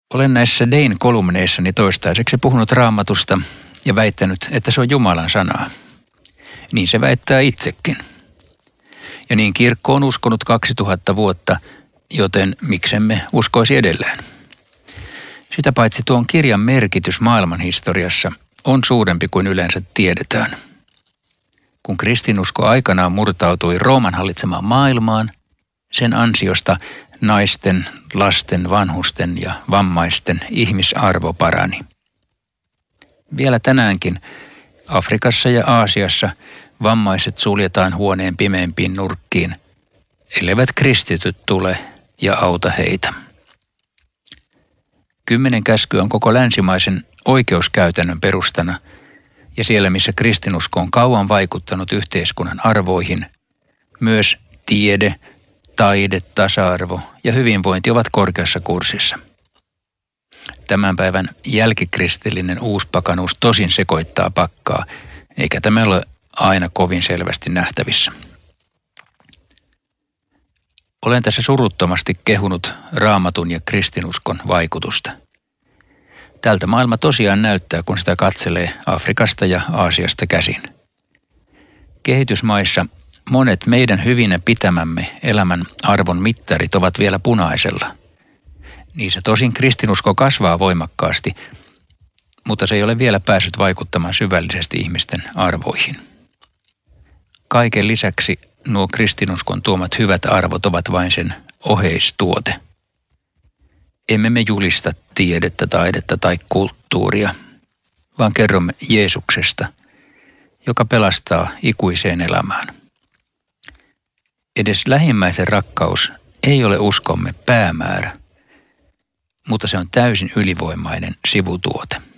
Olen näissä Dein-kolumneissani toistaiseksi puhunut Raamatusta ja väittänyt, että se on Jumalan sanaa. Niin se väittää itsekin. Ja niin kirkko on uskonut 2000 vuotta, joten miksemme uskoisi edelleen. Sitä paitsi tuon kirjan merkitys maailmanhistoriassa on suurempi kuin yleensä tiedetään. Kun kristinusko aikanaan murtautui Rooman hallitsemaan maailmaan, sen ansiosta naisten, lasten, vanhusten ja vammaisten ihmisarvo parani. Vielä tänäänkin Afrikassa ja Aasiassa vammaiset suljetaan huoneen pimeimpiin nurkkiin, elleivät kristityt tule ja auta heitä. 10 käskyä on koko länsimaisen oikeuskäytännön perustana, ja siellä missä kristinusko on kauan vaikuttanut yhteiskunnan arvoihin, myös tiede, taide, tasa-arvo ja hyvinvointi ovat korkeassa kurssissa. Tämän päivän jälkikristillinen uuspakanuus tosin sekoittaa pakkaa, eikä tämä ole aina kovin selvästi nähtävissä. Olen tässä suruttomasti kehunut Raamatun ja kristinuskon vaikutusta. Tältä maailma tosiaan näyttää, kun sitä katselee Afrikasta ja Aasiasta käsin. Kehitysmaissa monet meidän hyvinä pitämämme elämän arvon mittarit ovat vielä punaisella. Niissä tosin kristinusko kasvaa voimakkaasti, mutta se ei ole vielä päässyt vaikuttamaan syvällisesti ihmisten arvoihin. Kaiken lisäksi nuo kristinuskon tuomat hyvät arvot ovat vain sen oheistuote. Emme me julista tiedettä, taidetta tai kulttuuria, vaan kerromme Jeesuksesta, joka pelastaa ikuiseen elämään. Edes lähimmäisen rakkaus ei ole uskomme päämäärä, mutta se on täysin ylivoimainen sivutuote.